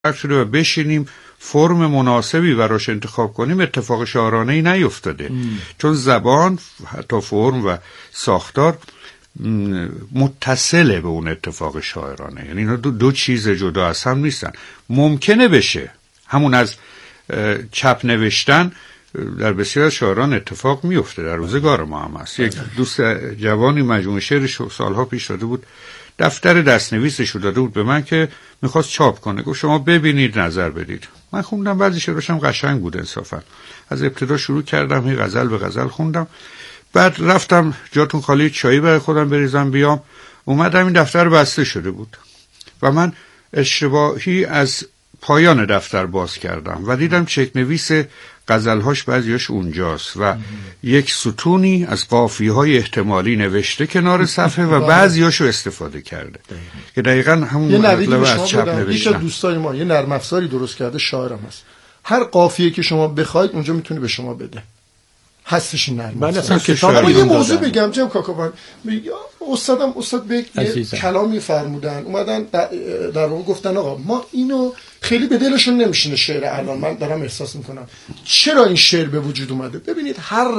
موفق شده و بشینیم فرم مناسبی براش انتخاب کنیم، اتفاق شاعرانه‌ای نیفتاده. چون زبان حتی فرم و ساختار متصله به اون اتفاق شاعرانه، یعنی اینا دو چیز جدا از هم نیستن. ممکنه بشه همون از چپ نوشتن در بسیار از شاعران اتفاق میفته، در روزگار ما هم هست. یک دوست جوانی مجموعه شعرش سالها پیش داده بود، دفتر دستنویسش رو داده بود به من که میخواست چاپ کنه، گفت شما ببینید نظر بدید. من خوندم، بعضی شعرش هم قشنگ بود انصافا. از ابتدا شروع کردم، هی غزل به غزل خوندم، بعد رفتم جاتون خالی چایی برای خودم بریزم بیام، اومدم این دفتر بسته شده بود و من اشتباهی از پایان دفتر باز کردم و دیدم چک نویس غزلهاش بعضیاش اونجاست و یک ستونی از قافیه‌های احتمالی نوشته کنار صفحه و بعضیاشو استفاده کرده که دقیقاً همون مطلب از چپ نوشتن. یکی از دوستای ما یه نرم افزاری درست کرده، شاعرم هست، هر قافیه که شما بخواید اونجا میتونه به شما بده، هستش این نرم. من اصلا کتاب یه موضوع بگم جم کاکاوان، استاد به یه کلامی فرمودن، اومدن در واقع گفتن آقا ما اینو خیلی به دلشون نمیشینه شعر الان، من دارم احساس میکنم چرا این شعر به وجود اومده. ببینید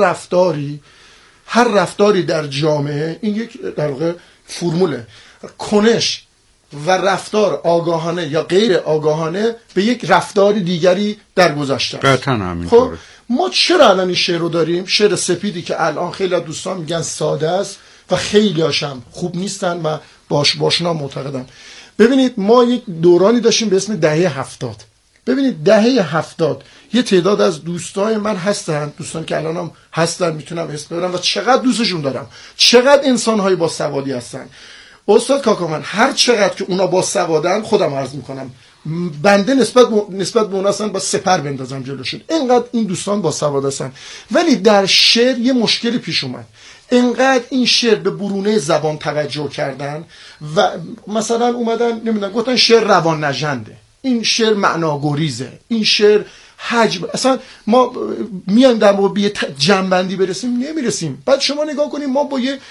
هر رفتاری در جامعه، این یک در واقع فرموله، کنش و رفتار آگاهانه یا غیر آگاهانه به یک رفتار دیگری در گذشته است. قطعاً همینطوره. خب ما چرا الان این شعر رو داریم؟ شعر سپیدی که الان خیلی از دوستان میگن ساده است و خیلی هاشم خوب نیستن و باشنا معتقدن. ببینید ما یک دورانی داشتیم به اسم دهه 70. ببینید دهه 70 یه تعداد از دوستان من هستن، دوستان که الان هم هستن، میتونم اسم ببرم و چقدر دوستشون دارم، چقدر انسان‌های با سوادی هستن. استاد کاکاوان هر چقدر که اونا با سوادن، خودم عرض میکنم بنده نسبت به اونا اصلا با سپر بندازم جلوشون، اینقدر این دوستان با سواد هستن. ولی در شعر یه مشکلی پیش اومد، اینقدر این شعر به برونه زبان توجه کردن و مثلا اومدن نمیدونم گفتن شعر روان نژنده، این شعر معناگریزه، این شعر حجم، اصلا ما میایم در واقع به جنبندی برسیم نمیرسیم. بعد شما نگاه کنیم ما با یه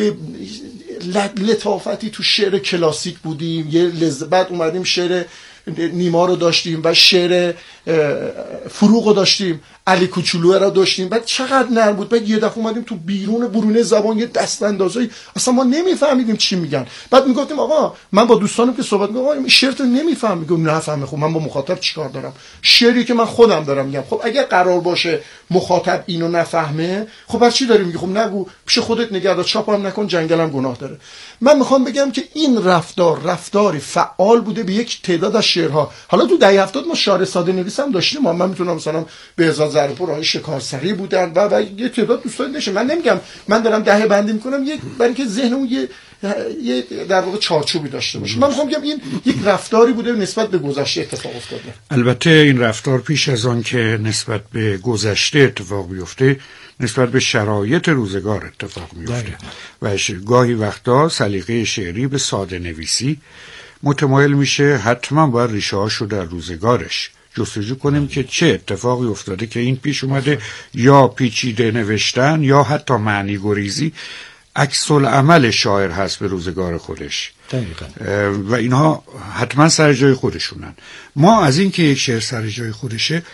لطافتی تو شعر کلاسیک بودیم، یه بعد اومدیم شعر نیما رو داشتیم و شعر فروغ رو داشتیم، علی کوچولو رو داشتیم، بعد چقدر نرم بود. بعد یه دفعه اومدیم تو برونه زبان یه دست اندازایی اصلا ما نمیفهمیدیم چی میگن. بعد میگفتیم آقا من با دوستانم که صحبت میگم آقا این شعر رو نمیفهم، میگم نفهمه، خب من با مخاطب چیکار دارم؟ شعری که من خودم دارم میگم، خب اگه قرار باشه مخاطب اینو نفهمه، خب برای چی داری میگی؟ خب نگو، پیش خودت نگه دار، چاپم نکن، جنگلم گناه داره. من میخوام بگم که این رفتاری فعال بوده به یک تعداد از شعرها. حالا تو دهه 70 ما شعر ساده نویس هم داشتیم، من میتونم مثلا بهزاد زرپور، آقای شکارسری بودن و یه تعداد دوستان داشتن. من نمیگم من دارم دهه بندی میکنم، یک برای اینکه ذهنمون یه در واقع چارچوبی داشته باشه. من میخوام بگم این یک رفتاری بوده نسبت به گذشته اتفاق افتاده. البته این رفتار پیش از آن که نسبت به گذشته اتفاق بیفته، نسبت به شرایط روزگار اتفاق میفته و گاهی وقتا سلیقه شعری به ساده نویسی متمایل میشه حتما باید ریشه هاشو در روزگارش جستجو کنیم که چه اتفاقی افتاده که این پیش اومده، یا پیچیده نوشتن یا حتی معنی گریزی عکس العمل شاعر هست به روزگار خودش و اینها حتما سر جای خودشونن. ما از این که یک شعر سر جای خودشه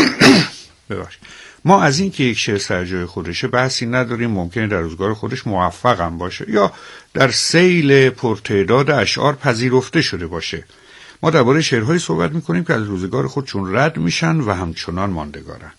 سر جای خودشه بحثی نداریم، ممکنه در روزگار خودش موفق هم باشه یا در سیل پرتعداد اشعار پذیرفته شده باشه. ما درباره شعرهایی صحبت میکنیم که از روزگار خودشون رد میشن و همچنان ماندگارن.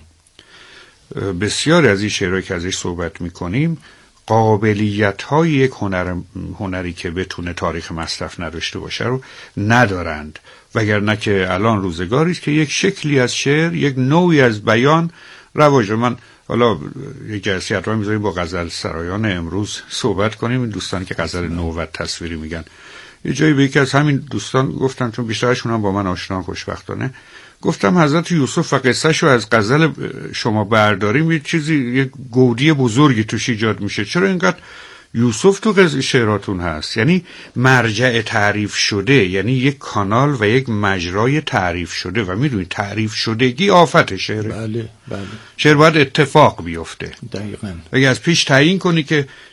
بسیاری از این شعرهایی که ازش صحبت میکنیم قابلیت‌های یک هنری که بتونه تاریخ مصرف نداشته باشه رو ندارند، وگرنه که الان روزگاری است که یک شکلی از شعر، یک نوعی از بیان رواج. من حالا یک جلسه رو میذاریم با غزل سرایان امروز صحبت کنیم، این دوستانی که غزل نو و تصویری میگن. یه جایی به یکی از همین دوستان گفتم، چون بیشترشون هم با من آشنا خوشبختانه، گفتم حضرت یوسف و قصه‌شو از غزل شما برداریم یه چیزی، یه گودی بزرگی توش ایجاد میشه. چرا اینقدر یوسف تو شعراتون هست؟ یعنی مرجع تعریف شده، یعنی یک کانال و یک مجرای تعریف شده و میدونید تعریف شدگی آفت شعره. بله. شعر باید اتفاق بیفته. دقیقاً. اگه از پیش تعیین کنی که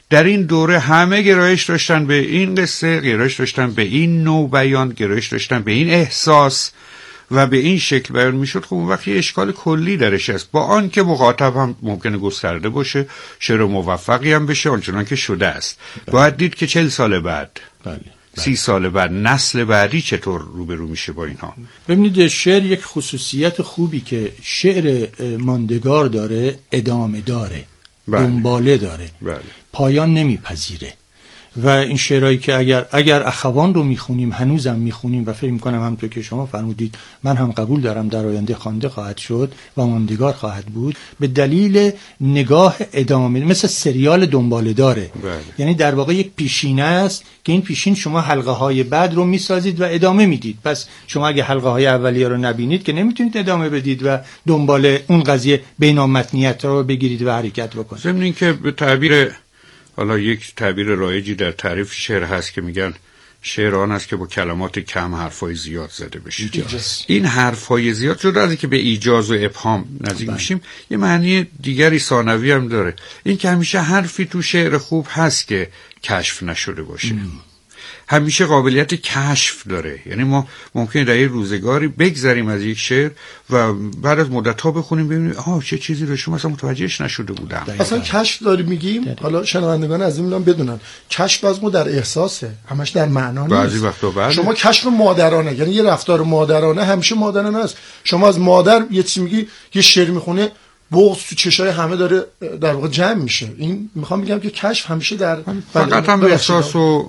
در این دوره همه گرایش داشتن به این قصه، گرایش داشتن به این نوع بیان، گرایش داشتن به این احساس و به این شکل بیان میشد. خب اون وقت یه اشکال کلی درش است، با آن که مخاطب هم ممکنه گسترده باشه، شعر موفقی هم بشه آنچنان که شده است. باید دید که 40 سال بعد 30 سال بعد نسل بعدی چطور روبرو میشه با اینها. ببینید شعر یک خصوصیت خوبی که شعر ماندگار داره، ادامه داره، دنباله داره، پایان نمیپذیره. و این شعرهایی که اگر اخوان رو میخونیم، هنوزم میخونیم و فکر میکنم همونطور که شما فرمودید من هم قبول دارم در آینده خوانده خواهد شد و ماندگار خواهد بود، به دلیل نگاه ادامه، مثل سریال دنباله داره. یعنی در واقع یک پیشینه است که این پیشین شما حلقه های بعد رو میسازید و ادامه میدید. پس شما اگه حلقه های اولیه رو نبینید که نمیتونید ادامه بدید و دنبال اون قضیه بینامتنیت رو بگیرید و حرکت بکنید. ضمن این که به تعبیر، حالا یک تعبیر رایجی در تعریف شعر هست که میگن شعر آن است که با کلمات کم حرفای زیاد زده بشه. این حرفای زیاد جدا از که به ایجاز و ابهام نزدیک میشیم، یه معنی دیگری ثانوی هم داره. این که همیشه حرفی تو شعر خوب هست که کشف نشده باشه، همیشه قابلیت کشف داره. یعنی ما ممکنه در یه روزگاری بگذریم از یک شعر و بعد از مدت‌ها بخونیم ببینیم چه چیزی رو شما اصلا متوجهش نشده بودم. اصلا کشف داریم میگیم. حالا شنوندگان از این میلان بدونن کشف از ما در احساسه، همش در معنا نیست. بعضی وقتا شما کشف مادرانه، یعنی یه رفتار مادرانه همیشه مادرانه است. شما از مادر یه چیزی میگی، یه شعر میخونه، بغض تو چشای همه داره در واقع جمع میشه. این میخوام بگم که کشف همیشه در فقط هم احساس و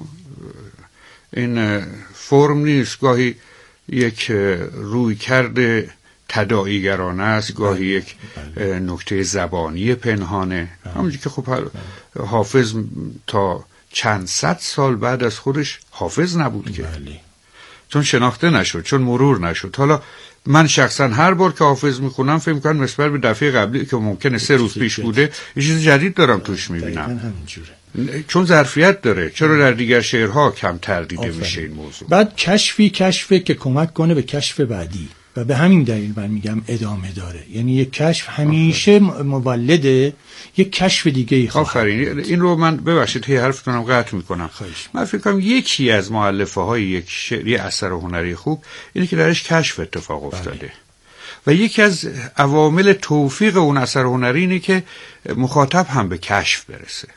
این فرم نیست، گاهی یک روی کرده تداعیگرانه است، گاهی یک نکته زبانی پنهانه. همونجوری که خب حافظ تا چند صد سال بعد از خودش حافظ نبود که چون شناخته نشد، چون مرور نشد. حالا من شخصا هر بار که حافظ میخونم فکر میکنم نسبت به دفعه قبلی که ممکنه 3 روز پیش بوده یه چیز جدید دارم توش میبینم، چون ظرفیت داره. چرا در دیگر شعرها کمتر دیده میشه این موضوع؟ بعد کشفی که کمک کنه به کشف بعدی و به همین دلیل من میگم ادامه داره. یعنی یک کشف همیشه مولده یک کشف دیگه ای خواهد. آفرین. این رو من ببخشید هی حرفتونم قطع میکنم. من فکر کنم یکی از مؤلفه های یک شعری اثر هنری خوب اینه که درش کشف اتفاق افتاده. و یکی از عوامل توفیق اون اثر هنری اینه که مخاطب هم به کشف برسه.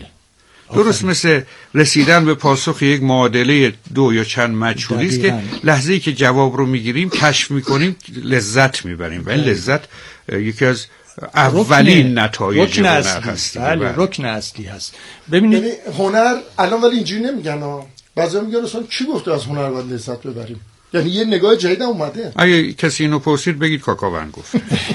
درست مثل رسیدن به پاسخ یک معادله 2 یا چند مجهولی است که لحظه‌ای که جواب رو میگیریم کشف میکنیم، لذت میبریم و این لذت یکی از اولین نتایج هنر هست. رکن اصلی هست. ببینید یعنی هنر الان ولی اینجوری نمیگن بعضیا میگن اصلا کی گفته از هنر باید لذت ببریم؟ یعنی یه نگاه جدید اومده. اگه کسی اینو پرسید بگید کاکاون گفت.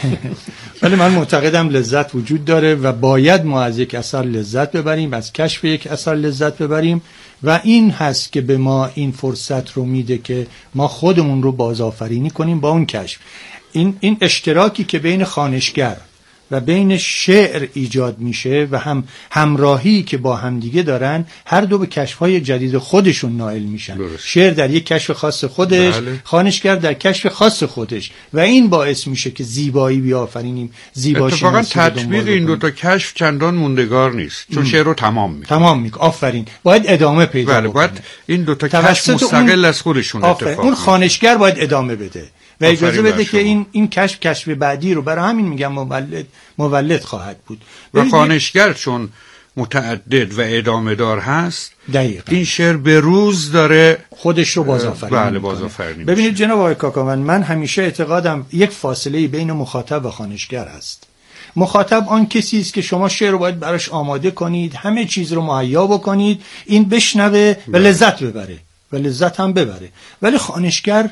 ولی من معتقدم لذت وجود داره و باید ما از یک اثر لذت ببریم، از کشف یک اثر لذت ببریم و این هست که به ما این فرصت رو میده که ما خودمون رو بازآفرینی کنیم با اون کشف. این اشتراکی که بین خوانشگر و بین شعر ایجاد میشه و همراهی که با همدیگه دارن، هر دو به کشف‌های جدید خودشون نائل میشن. شعر در یک کشف خاص خودش، خوانشگر در کشف خاص خودش و این باعث میشه که زیبایی بیافرینیم، زیبایی اتفاقا تطبیق این دو تا کشف چندان موندگار نیست، چون شعر رو تمام میکنه. آفرین. باید ادامه پیدا کنه. باید این دو تا کشف مستقل از خودشون اتفاق اون خوانشگر باید ادامه بده و اجازه بده که این کشف بعدی رو، برای همین میگم مولد خواهد بود. و خوانشگر چون متعدد و ادامه دار هست، دقیقا این شعر به روز داره خودش رو بازآفرینی. ببینید جناب آقای کاکاون، من همیشه اعتقادم یک فاصله بین مخاطب و خوانشگر هست. مخاطب آن کسی است که شما شعر رو باید براش آماده کنید، همه چیز رو مهیا بکنید، این بشنوه و لذت ببره و لذت هم ببره. ولی خوانشگر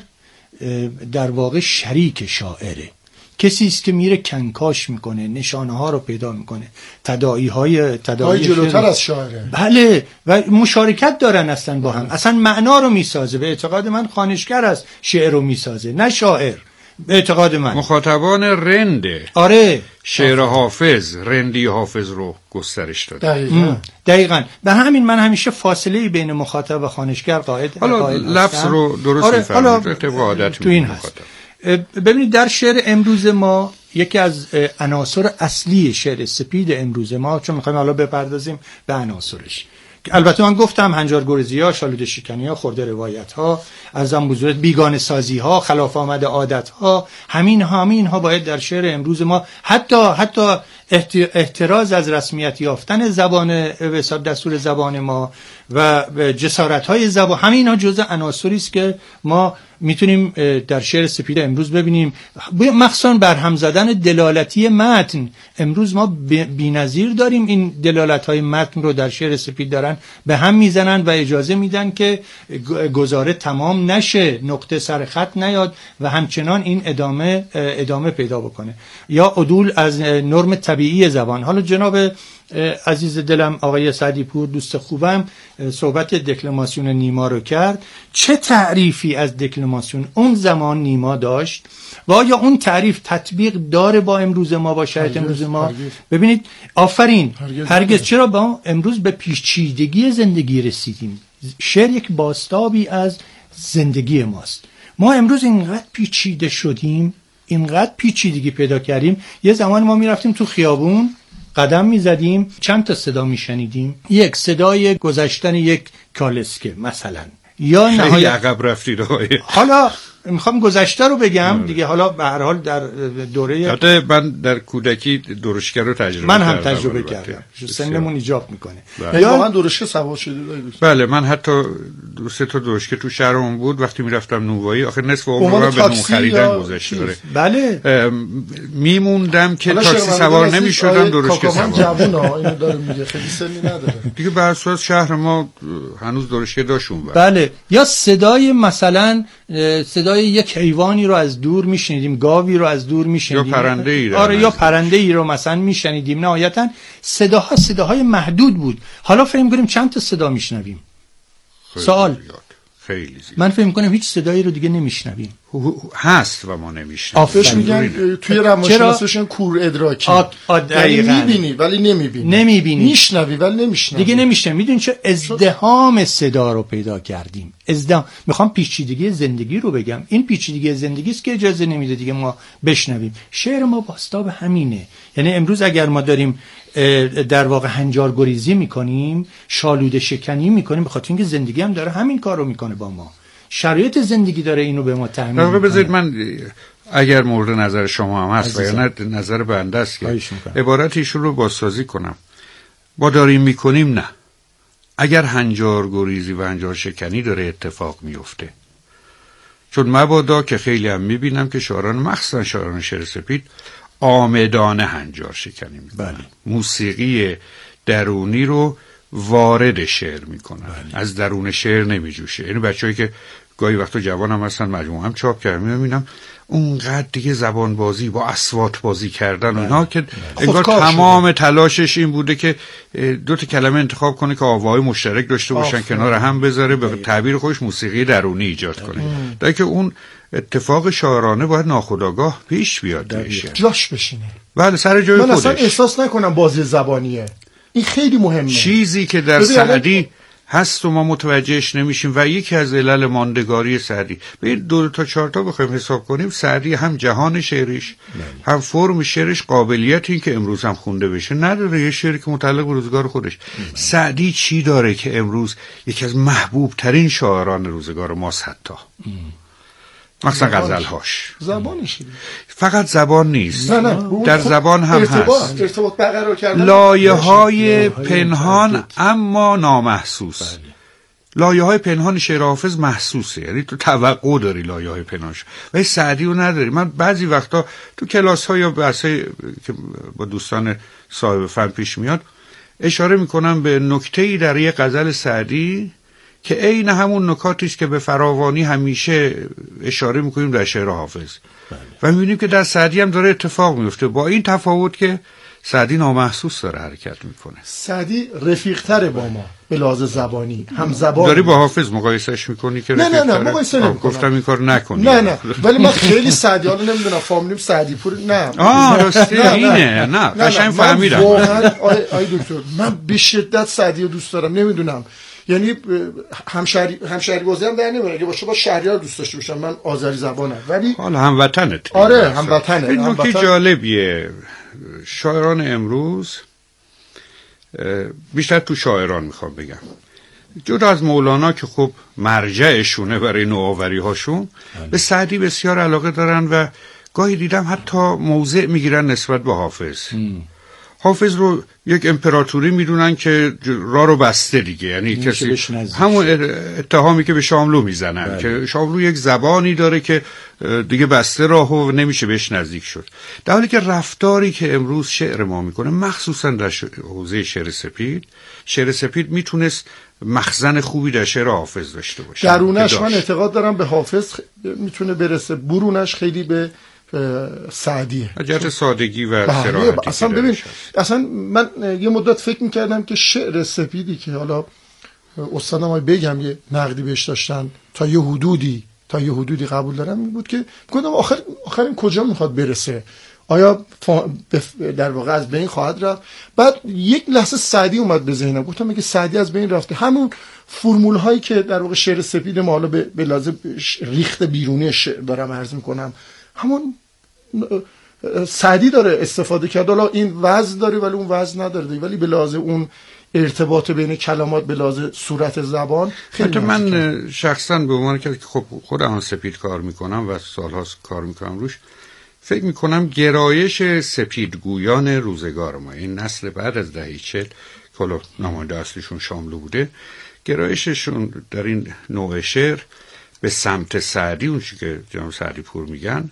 در واقع شریک شاعره، کسی است که میره کنکاش میکنه، نشانه ها رو پیدا میکنه، تداعی جلوتر از شاعره. بله، و مشارکت دارن اصلا با هم، اصلا معنا رو میسازه. به اعتقاد من خوانشگر است شعر رو میسازه، نه شاعر. به اعتقاد من مخاطبان رنده. آره، شعر حافظ رندی حافظ رو گسترش داده. دقیقاً. به همین من همیشه فاصله بین مخاطب و خوانشگر قائل لفظ رو درست می‌فهمید. طبق عادت تو این هست. ببینید در شعر امروز ما یکی از عناصر اصلی شعر سپید امروز ما، چون میخوایم حالا بپردازیم به عناصرش، البته من گفتم هنجارگریزی‌ها، شالوده شکنی‌ها، خرده روایت‌ها، ارزم بزرگت بیگانه سازی‌ها، خلاف آمد عادت‌ها، همین‌ها باید در شعر امروز ما حتی احتراز از رسمیت یافتن زبان دستور زبان ما و جسارت‌های زبان، همین‌ها جزء عناصری است که ما میتونیم در شعر سپید امروز ببینیم. مخصوصا بر هم زدن دلالتی متن، امروز ما بی‌نظیر داریم این دلالت‌های متن رو در شعر سپید دارن به هم میزنن و اجازه میدن که گزاره تمام نشه، نقطه سر خط نیاد و همچنان این ادامه پیدا بکنه، یا عدول از نرم طبیعی زبان. حالا جناب عزیز دلم آقای سعدی پور دوست خوبم صحبت دکلماسیون نیما رو کرد. چه تعریفی از دکلماسیون اون زمان نیما داشت و آیا اون تعریف تطبیق داره با امروز ما، با شرایط امروز ما؟ ببینید آفرین، هرگز. چرا با امروز به پیچیدگی زندگی رسیدیم. شعر یک بازتابی از زندگی ماست. ما امروز اینقدر پیچیده شدیم، اینقدر پیچیدگی پیدا کردیم. یه زمان ما میرفتیم تو خیابون قدم میزدیم، چند تا صدا میشنیدیم. یک صدای گذشتن یک کالسکه مثلا، یا خیلی عقب رفتی روی. حالا میخوام گذشته رو بگم دیگه. حالا به هر حال در دوره من در کودکی درشکه رو تجربه من هم تجربه کردم، سنمون ایجاب میکنه. یا واقعا درشکه سوار شده. بله، من حتی 2-3 تا درشکه تو شهرمون بود. وقتی میرفتم نوایی، آخه نصف عمرم به نون خریدن گذشته داره. بله، میموندم که تاکسی سوار نمیشدم، درشکه سوار. جوونا اینو داره میگه، خیلی سنی نداره دیگه. بر اساس شهر ما هنوز درشکه داشتون. بله، یا صدای مثلا صدای یک حیوانی رو از دور میشنیدیم، گاوی رو از دور میشنیدیم، یا پرنده ای. آره، یا پرنده ای رو مثلا میشنیدیم. نهایتا صداهای محدود بود. حالا فکر کنیم چند تا صدا میشنویم. سوال خیلی زیاد. من فکر میکنم هیچ صدایی رو دیگه نمیشنویم. هست و ما نمیشنویم. آفش میگن توی روانشناسیشون کور ادراکی. یعنی میبینی ولی نمیبینی. میشنوی ولی نمیشنوی. دیگه نمیشنوی. میدونی چه ازدحام صدا رو پیدا کردیم. میخوام پیچیدگی زندگی رو بگم. این پیچیدگی زندگی است که اجازه نمیده دیگه ما بشنویم. شعر ما بازتاب همینه. یعنی امروز اگر ما داریم در واقع هنجارگریزی میکنیم، شالوده شکنی میکنیم، به خاطر اینکه زندگی هم داره همین کار رو میکنه با ما. شرایط زندگی داره اینو به ما تحمیل میکنه. بذارید من اگر مورد نظر شما هم هست و یا نه نظر بنده است که عبارت ایشون رو بازسازی کنم. ما داریم میکنیم، نه. اگر هنجارگریزی و هنجار شکنی داره اتفاق میفته، چون مبادا که خیلی هم میبینم که شاعران، مخصوصا شاعران شعر سپید، آمدانه هنجار شکنی میکنن. موسیقی درونی رو وارد شعر میکنن، از درون شعر نمیجوشه. یعنی بچه‌ای که گاهی وقتا جوان هم هستن، مجموعه هم چاپ کردم، میبینم اونقدر دیگه زبان بازی با اصوات بازی کردن اونها که انگار تمام تلاشش این بوده که 2 تا کلمه انتخاب کنه که آواهای مشترک داشته باشن، کنار هم بذاره، به تعبیر خودش موسیقی درونی ایجاد کنه. در که اون اتفاق شاعرانه باید ناخودآگاه پیش بیاد، جاش بشینه. بله، سر جای خودش. من اصلا احساس نکنم بازی زبانیه. این خیلی مهمه. چیزی که در سعدی هست و ما متوجهش نمیشیم و یکی از علل ماندگاری سعدی. به 2 تا 4 تا بخوایم حساب کنیم، سعدی هم جهان شعرش، هم فرم شعرش، قابلیت این که امروز هم خونده بشه نداره. یه شعری که متعلق به روزگار خودش. سعدی چی داره که امروز یکی از محبوب ترین شاعران روزگار ماست، حتی مثلا غزل‌هاش. زبانش فقط زبان نیست، نه. در زبان هم هست ارتباط برقرار کردن، لایه‌های پنهان اما نامحسوس. لایه‌های پنهان شعر حافظ محسوسه، یعنی تو توقع داری لایه‌های پنهانش، ولی سعدی رو نداری. من بعضی وقتا تو کلاس‌ها یا بحث‌های که با دوستان صاحب فن پیش میاد اشاره میکنم به نکته‌ای در یه غزل سعدی که عین همون نکاتی است که به فراوانی همیشه اشاره میکنیم در شعر حافظ. و میبینیم که در سعدی هم داره اتفاق میفته، با این تفاوت که سعدی نامحسوس داره حرکت میکنه. سعدی رفیق‌تره با ما به لحاظ زبانی، هم زبان. داری با حافظ مقایسهش میکنی که نه مقایسه نمیکنم. گفتم این کار نکنی. نه ولی من خیلی سعدی حالا نمیدونم فهمیدم سعدی پور نه. راستی اینه. نه قشنگ فهمیدم. واقعا آی دکتر، من به شدت سعدی رو دوست دارم. نمیدونم یعنی همشهری بازی هم در نمیاد. اگه باشه با شهریار دوست داشته باشم، من آذری زبانم، ولی حالا هموطنت. آره هموطنه. این نکته جالبیه، شاعران امروز بیشتر تو شاعران میخوام بگم، جدا از مولانا که خب مرجعشونه برای نوآوری هاشون، به سعدی بسیار علاقه دارن و گاهی دیدم حتی موضع میگیرن نسبت به حافظ. حافظ رو یک امپراتوری میدونن که راه رو بسته دیگه، یعنی کسی همون اتهامی که به شاملو میزنن که شاملو یک زبانی داره که دیگه بسته راه و نمیشه بهش نزدیک شد، در حالی که رفتاری که امروز شعر ما میکنه، مخصوصا در حوزه شعر سپید میتونست مخزن خوبی در شعر حافظ داشته باشه. درونش من اعتقاد دارم به حافظ میتونه برسه، برونش خیلی به سعدیه، جهت سادگی و صراحتی. اصلا ببین، اصلا من یه مدت فکر میکردم که شعر سپیدی که حالا استادم های بگم یه نقدی بهش داشتن تا یه حدودی قبول دارم، این بود که گفتم آخر این کجا میخواد برسه، آیا در واقع از بین خواهد رفت؟ بعد یک لحظه سعدی اومد به ذهنم، گفتم اگه سعدی از بین رفته، همون فرمول هایی که در واقع شعر سپید ما حالا به لازم ریخت بیرونی شعر دارم عرض میکنم، همون سعدی داره استفاده کرد. حالا این وزن داره ولی اون وزن نداره، ولی به لحاظ اون ارتباط بین کلمات، به لحاظ صورت زبان خیلی. من شخصا به عنوان که خب خودم سپید کار میکنم و سالهاست کار میکنم روش، فکر میکنم گرایش سپیدگویان روزگار ما، این نسل بعد از دهه 40 که نماینده اصلیشون شاملو بوده، گرایششون در این نوع شعر به سمت سعدی، اون چی که جناب سعدی پور میگن،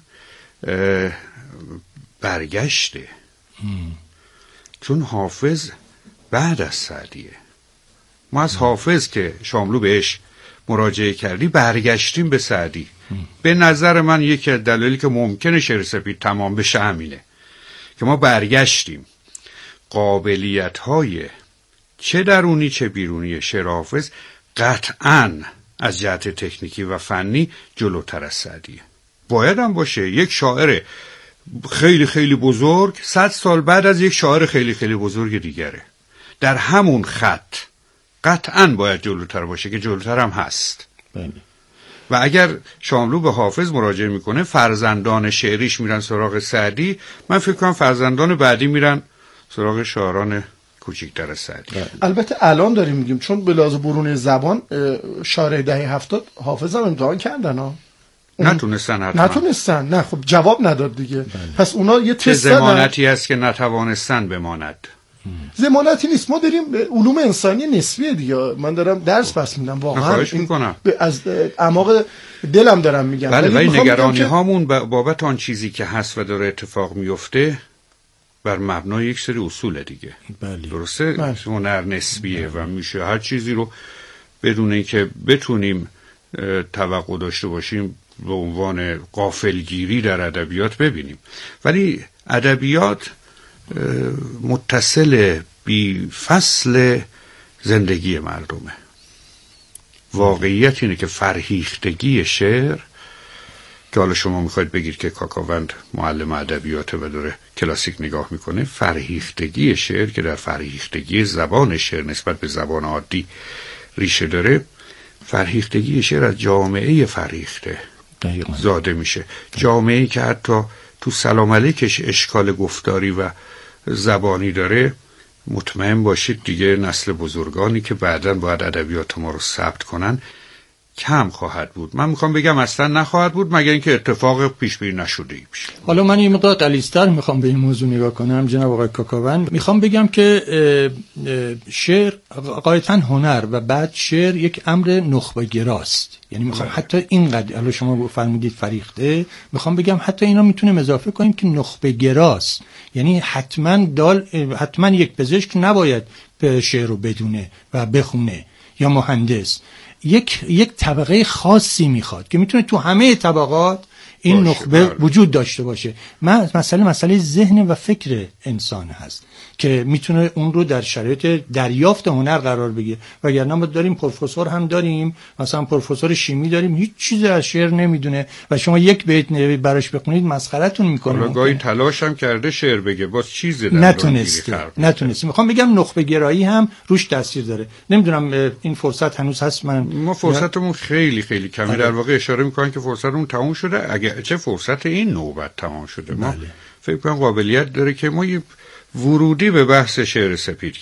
برگشته. چون حافظ بعد از سعدیه. ما از حافظ که شاملو بهش مراجعه کردی برگشتیم به سعدی. به نظر من یکی از دلایلی که ممکنه شعر سپید تمام بشه همینه که ما برگشتیم. قابلیت‌های چه درونی چه بیرونی شعر حافظ قطعاً از جهت تکنیکی و فنی جلوتر از سعدیه. باید هم باشه. یک شاعر خیلی خیلی بزرگ 100 سال بعد از یک شاعر خیلی خیلی بزرگ دیگره، در همون خط قطعاً باید جلوتر باشه که جلوتر هم هست. بله. و اگر شاملو به حافظ مراجعه میکنه، فرزندان شعریش میرن سراغ سعدی، من فکر کنم فرزندان بعدی میرن سراغ شاعران کوچیک‌تر از سعدی. البته الان داریم میگیم چون به لحاظ برون زبان شاعر دهه 70 حافظ هم امتحان کردن ها، نتونستن. نه خب جواب نداد دیگه. بله. پس اونا یه تست ضمانتی هست که نتوانستن بماند. ضمانتی نیست، ما داریم علوم انسانی نسبیه دیگه. من دارم درس پس میدم واقعا، از اعماق دلم دارم میگم. بله، ولی نگرانی هامون بابت آن چیزی که هست و داره اتفاق میفته بر مبنای یک سری اصول دیگه. بله. درسته؟ هنر نسبیه و میشه هر چیزی رو بدون اینکه بتونیم توقع داشته باشیم به عنوان غافلگیری در ادبیات ببینیم. ولی ادبیات متصل بی فصل زندگی مردمه. واقعیت اینه که فرهیختگی شعر، که حالا شما میخواید بگید که کاکاوند معلم ادبیاته و داره کلاسیک نگاه میکنه، فرهیختگی شعر که در فرهیختگی زبان شعر نسبت به زبان عادی ریشه داره، فرهیختگی شعر از جامعه فرهیخته زاده میشه. جامعه‌ای که حتی تو سلام علیکش اشکال گفتاری و زبانی داره، مطمئن باشید دیگه نسل بزرگانی که بعداً باید ادبیات ما رو ثبت کنن کم خواهد بود. من میخوام بگم اصلا نخواهد بود مگر اینکه اتفاق پیش بینی نشده باشه. حالا من این مقدار غلیظ‌تر میخوام به این موضوع نگاه کنم جناب آقای کاکاوند. میخوام بگم که شعر غایتاً هنر و بعد شعر یک امر نخبه گراست. یعنی میخوام حتی اینقدر، حالا شما فرمودید فریخته، میخوام بگم حتی اینا میتونیم اضافه کنیم که نخبه گراست. یعنی حتما یک پزشک نباید شعر رو بدونه و بخونه یا مهندس. یک طبقه خاصی میخواد که میتونه تو همه طبقات این نخبه وجود داشته باشه. مسئله ذهن و فکر انسان هست که میتونه اون رو در شرایط دریافت هنر قرار بگیره. وگرنه ما داریم پروفسور هم داریم، مثلا پروفسور شیمی داریم هیچ چیزی از شعر نمیدونه و شما یک بیت براش بخونید مسخره‌تون میکنه. گاهی تلاش هم کرده شعر بگه باز چیزی نتونسته. میخوام بگم نخبه گرایی هم روش تاثیر داره. نمیدونم این فرصت هنوز هست. ما فرصتمون خیلی خیلی کمی. در واقع اشاره میکنن که فرصتمون تموم شده. اگه چه فرصت این نوبت تمام شده. ما فکر کنم قابلیت داره که ما یه ورودی به بحث شعر سپید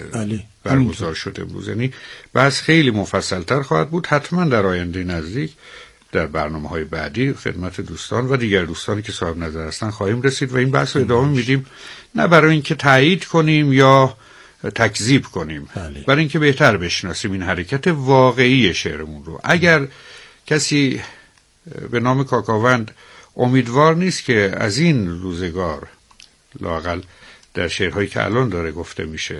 برگزار شده بود. یعنی بحث خیلی مفصل‌تر خواهد بود حتما در آینده نزدیک در برنامه‌های بعدی خدمت دوستان و دیگر دوستانی که صاحب نظر هستن خواهیم رسید و این بحث رو ادامه میدیم، نه برای اینکه تایید کنیم یا تکذیب کنیم، برای اینکه بهتر بشناسیم این حرکت واقعی شعرمون رو. اگر کسی به نام کاکاوند امیدوار نیست که از این روزگار لااقل در شعرهایی که الان داره گفته میشه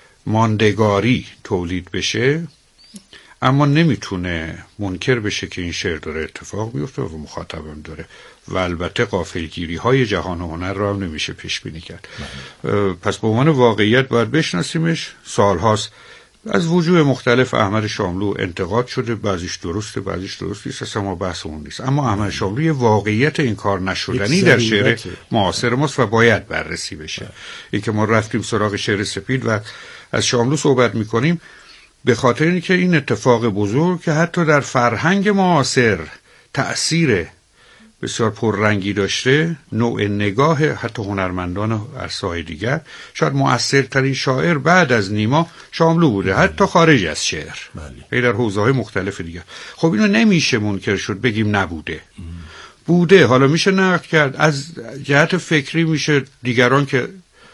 ماندگاری تولید بشه، اما نمیتونه منکر بشه که این شعر داره اتفاق میفته و مخاطبم داره و البته غافلگیری های جهان هنر رو هم نمیشه پیش بینی کرد. پس به عنوان واقعیت باید بشناسیمش. سالهاست از وجوه مختلف احمد شاملو انتقاد شده، بعضیش درسته بعضیش درست نیست، اصلا ما بحث اون نیست، اما احمد شاملو یه واقعیت انکار نشدنی در شعر معاصر ماست و باید بررسی بشه. این که ما رفتیم سراغ شعر سپید و از شاملو صحبت میکنیم به خاطر اینکه این اتفاق بزرگ که حتی در فرهنگ معاصر تأثیر بسیار پررنگی داشته، نوع نگاه حتی هنرمندان عرصه‌های دیگر، شاید مؤثرترین شاعر بعد از نیما شاملو بوده، حتی خارج از شعر، در حوزه‌های مختلف دیگر. خب اینو نمیشه منکر شد بگیم نبوده. بوده. حالا میشه نقد کرد از جهت فکری، میشه دیگران که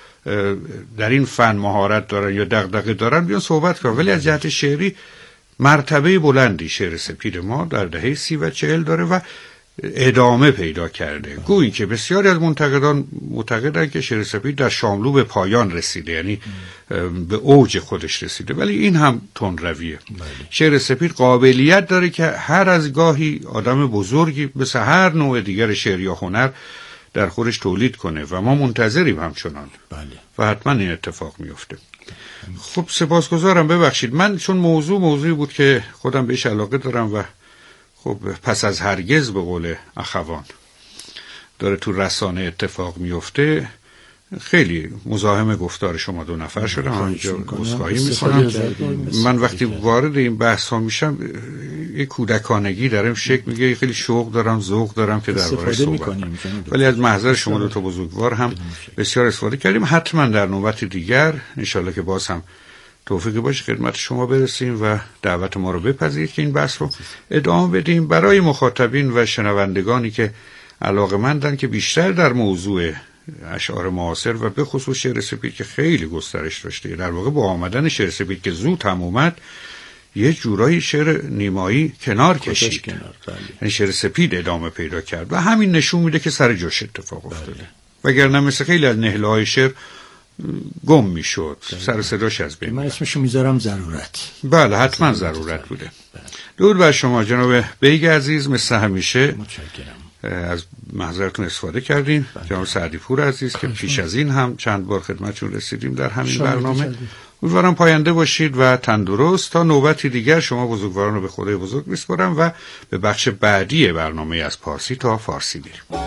در این فن مهارت دارن یا دغدغه دارن بیان صحبت کنن، ولی از جهت شعری مرتبه بلندی شعر سپید ما در دهه 30 و 40 داره و ادامه پیدا کرده. گویی که بسیاری از منتقدان معتقدند که شعر سپید در شاملو به پایان رسیده، یعنی به اوج خودش رسیده، ولی این هم تندرویه. شعر سپید قابلیت داره که هر از گاهی آدم بزرگی مثل هر نوع دیگر شعر یا هنر در خودش تولید کنه و ما منتظریم همچنان. و حتما این اتفاق میفته. خب سپاسگزارم. ببخشید من چون موضوعی بود که خودم بهش علاقه دارم و خب پس از هرگز به قول اخوان داره تو رسانه اتفاق میفته، خیلی مزاحم گفتار شما دو نفر شدم. همینجا عذرخواهی میکنم. من وقتی وارد این بحث ها میشم یک کودکانگی درم شکل میگه، خیلی شوق دارم، ذوق دارم که درباره‌اش صحبت کنم، ولی از محضر شما دو تا بزرگوار هم بسیار استفاده کردیم. حتما در نوبت دیگر انشالله که باز هم توفیقی باشه خدمت شما برسیم و دعوت ما رو بپذیرید که این بحث رو ادامه بدیم برای مخاطبین و شنوندگانی که علاقه‌مندن که بیشتر در موضوع اشعار معاصر و به خصوص شعر سپید که خیلی گسترش داشته، در واقع با آمدن شعر سپید که زود هم اومد یه جورایی شعر نیمایی کنار کشید، یعنی شعر سپید ادامه پیدا کرد و همین نشون میده که سر جاش اتفاق افتاده. وگرنه مثل خیلی از نهله‌های شعر گم میشد، سر صداش از بین. من اسمشو میذارم ضرورت. بله حتما ضرورت بوده. درود بر شما جناب بیگ عزیز، مثل همیشه از محضرتون استفاده کردیم. جناب سعدی پور عزیز که پیش از این هم چند بار خدمتشون رسیدیم در همین برنامه. امیدوارم پاینده باشید و تندرست. تا نوبتی دیگر شما بزرگواران رو به خدای بزرگ میسپارم و به بخش بعدی برنامه از پارسی تا فارسی میریم.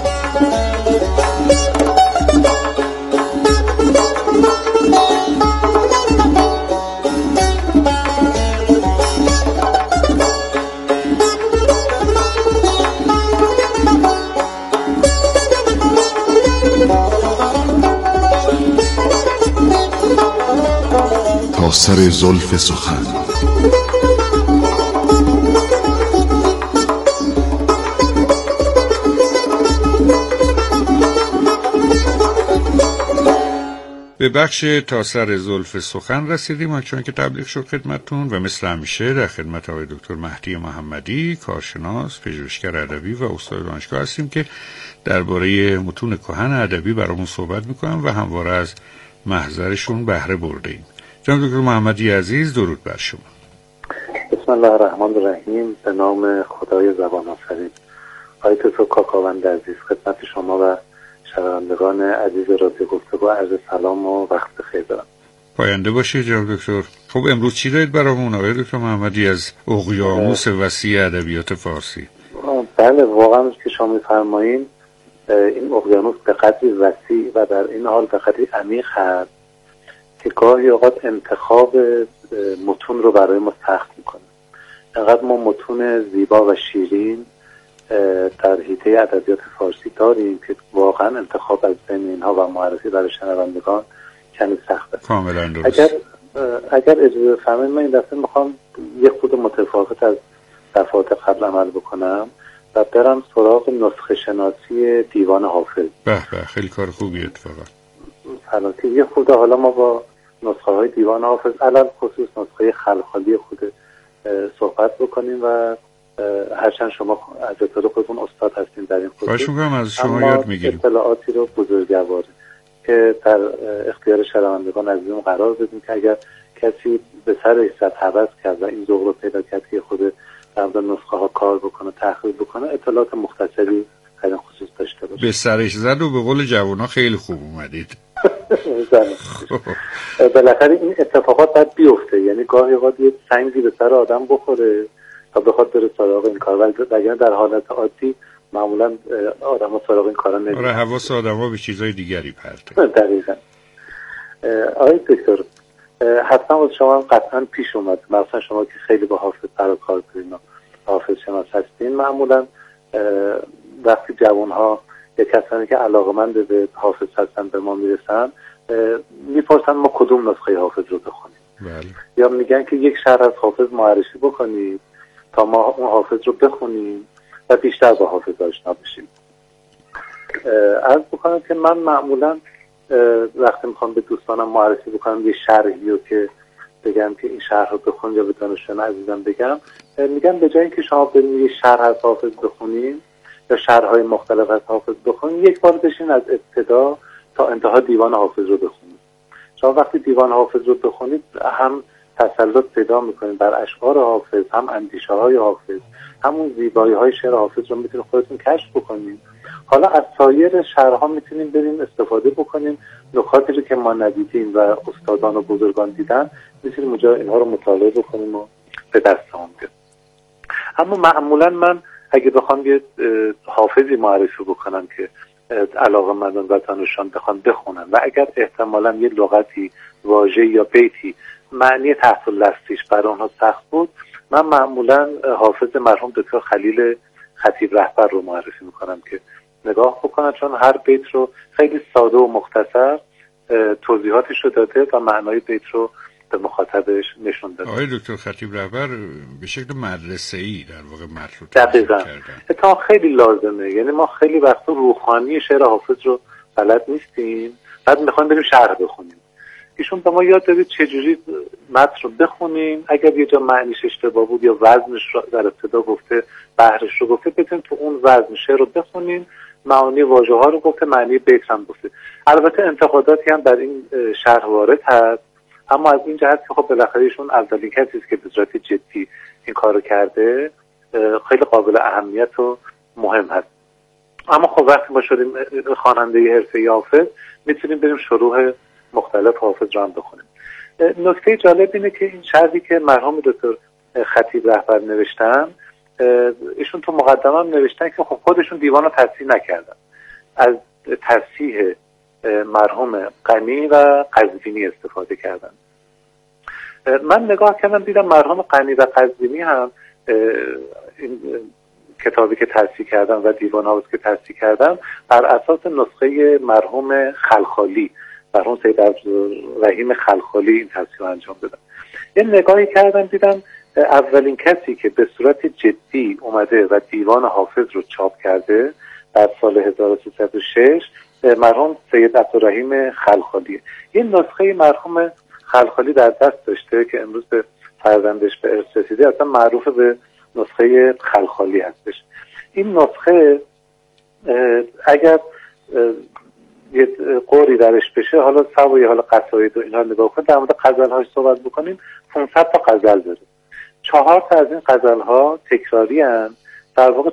تا سر زلف سخن به بخش تا سر زلف سخن رسیدیم، چون که تبلیغ شد خدمتتون و مثل همیشه در خدمت آقای دکتر مهدی محمدی، کارشناس، پژوهشگر ادبی و استاد دانشگاه هستیم که درباره متون کهن ادبی برامون صحبت میکنن و همواره از محضرشون بهره برده ایم. جناب دکتر محمدی عزیز درود بر شما. بسم الله الرحمن الرحیم. به نام خدای زبان آفرین. آقای دکتر کاکاوند عزیز، خدمت شما و شنوندگان عزیز رادیو گفتگو عرض سلام و وقت بخیر دارم. پاینده باشید جناب دکتر. خب امروز چی دارید برامون آقای دکتر محمدی از اقیانوس وسیع ادبیات فارسی؟ بله، واقعا که شما می‌فرمایید این اقیانوس به قدری وسیع و در این حال به قدری عمیق هست که گاهی اوقات انتخاب متون رو برای ما سخت میکنه. انقدر ما متون زیبا و شیرین در حیطه ادبیات فارسی داریم که واقعا انتخاب از بین اینها و معرفی برای شنوندگان کمی سخته. کاملا درست. اگر اجازه بفرمایید من این دفعه میخوام یک خود متفاوت از دفعات قبل عمل بکنم و برم سراغ نسخه شناسی دیوان حافظ. به خیلی کار خوبی اتفاقا. سلامتی. یه خود حالا ما با نسخه های دیوان حافظ علل خصوص نسخه خلخالی خود صحبت بکنیم و هرچند شما از اطلاع خودتون استاد هستین در این خصوص. خواهش می‌کنم از شما یاد میگیریم. اطلاعاتی رو بزرگواره که در اختیار شنوندگان عزیزم قرار بدیم که اگر کسی به سر ایستاد هوس کرد و این ذوق رو پیدا کرد که خود در نسخه ها کار بکنه، تحقیق بکنه، اطلاعات مختصری در این خصوص داشته باشه. به سرش زد و به قول جوونا خیلی خوب اومدید. بالاخره این اتفاقات باید بیفته، یعنی گاهی اوقات یه سنگی به سر آدم بخوره تا بخواد بره سراغ این کار، ولی در حالت عادی معمولا آدم‌ها سراغ این کارا نمیرن. آره، حواس آدم‌ها به چیزای دیگری پرته. دقیقاً. آقای دکتر، حتما از شما قطعا پیش اومد، مثلا شما که خیلی با حافظ سر کار دارین و حافظ شناس هستین، معمولا وقتی جوان‌ها یا کسانی که علاقه‌مند به حافظ هستن به ما میرسن میپرسن ما کدوم نسخه حافظ رو بخونیم. بله. یا میگن که یک شرح از حافظ معرفی بکنید تا ما اون حافظ رو بخونیم و بیشتر با حافظ آشنا بشیم. عرض بکنم که من معمولا وقتی میخوام به دوستانم معرفی بکنم یه شرحی رو که بگم که این شرح رو بخون یا به دانشجویان عزیزم بگم، میگم به جای اینکه شما برید یه شرح از حافظ بخونیم یا شرح‌های مختلف از حافظ بخونیم، یک بار بشین از ابتدا تا انتها دیوان حافظ رو بخونید. شما وقتی دیوان حافظ رو بخونید هم تسلط پیدا میکنید بر اشعار حافظ، هم اندیشه های حافظ، همون زیبایی های شعر حافظ رو میتونید خودتون کشف بکنید. حالا از سایر شعرها میتونیم بریم استفاده بکنیم، نکاتی رو که ما ندیدیم و استادان و بزرگان دیدن میتونیم اونجا اینها رو مطالعه بکنیم و به دستمون بیاریم. اما معمولا من اگه بخوام یه حافظی معرفی بکنم که علاقه‌مندان و دانشجویان بخوان بخونن و اگر احتمالاً یه لغتی، واژه یا بیتی معنی تحت لفظیش برای اونها سخت بود، من معمولاً حافظ مرحوم دکتر خلیل خطیب رهبر رو معرفی میکنم که نگاه بکنن، چون هر بیت رو خیلی ساده و مختصر توضیحاتش رو داده و معنای بیت رو به مخاطبش نشون داده. آقای دکتر خطیب رهبر به شکل مدرسه‌ای در واقع متن رو دقیقاً اتفاقا خیلی لازمه، یعنی ما خیلی وقتا روحانی شعر حافظ رو بلد نیستیم، بعد میخوایم بریم شرح بخونیم. ایشون به ما یاد داده چجوری متن رو بخونیم، اگر یه جا معنیش اشتباه بود یا وزنش رو در ابتدا گفته، بحرش رو گفته، بتونیم تو اون وزن شعر رو بخونیم، معانی واژه ها رو گفته، معنی بیت هم گفته. البته انتقاداتی هم در این شرح وارد هست، اما از این جهت که خب بالاخره ایشون اولین کسی است که به صورت جدی این کارو کرده، خیلی قابل اهمیت و مهم هست. اما خب وقتی ما شدیم خواننده حرفه‌ای حافظ، میتونیم بریم شروح مختلف حافظ رو هم بخونیم. نکته جالب اینه که این شرحی که مرحوم دکتر خطیب رهبر نوشتن، ایشون تو مقدمه هم نوشتن که خب خودشون دیوان رو تصحیح نکردن، از تصحیح مرحوم غنی و قزوینی استفاده کردن. من نگاه کردم دیدم مرحوم غنی و قزوینی هم این کتابی که تصحیح کردن و دیوان حافظ که تصحیح کردن بر اساس نسخه مرحوم خلخالی، مرحوم سید عبدالرحیم خلخالی این تصحیح رو انجام دادن. یه نگاهی کردم دیدم اولین کسی که به صورت جدی اومده و دیوان حافظ رو چاپ کرده در سال 1306 مرحوم سید عبدالرحیم خلخالی. این نسخه مرحوم خلخالی در دست داشته که امروز به فرزندش به ارث رسیده، اصلا معروف به نسخه خلخالی هستش. این نسخه اگر یه قوری درش بشه، حالا سوای حالا قصاید و اینا نگاه کنید، در مورد غزل‌هاش صحبت بکنیم، 500 تا غزل داره. 4 تا از این غزل‌ها تکراری هستند در واقع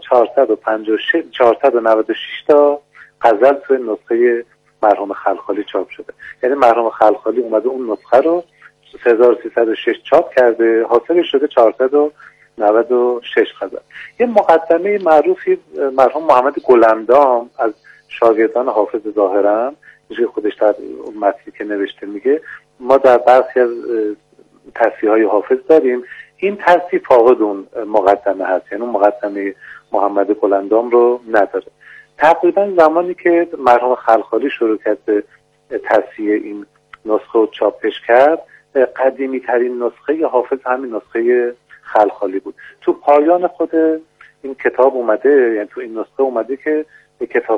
496 تا غزل توی نسخه مرحوم خلخالی چاپ شده. یعنی مرحوم خلخالی اومده اون نسخه رو 1306 چاپ کرده، حاصلش شده 496 غزل. یه مقدمه معروفی مرحوم محمد گلندام از شاگردان حافظ ظاهرا که خودش در متنی که نوشته میگه ما در برخی از تصحیح‌های حافظ داریم، این تصحیح فاقد اون مقدمه هست، یعنی اون مقدمه محمد گلندام رو نداره. تقریبا زمانی که مرحوم خلخالی شروع کرد به تصحیح این نسخه و چاپش کرد، قدیمی ترین نسخه حافظ همین نسخه خلخالی بود. تو پایان خود این کتاب اومده، یعنی تو این نسخه اومده که کتاب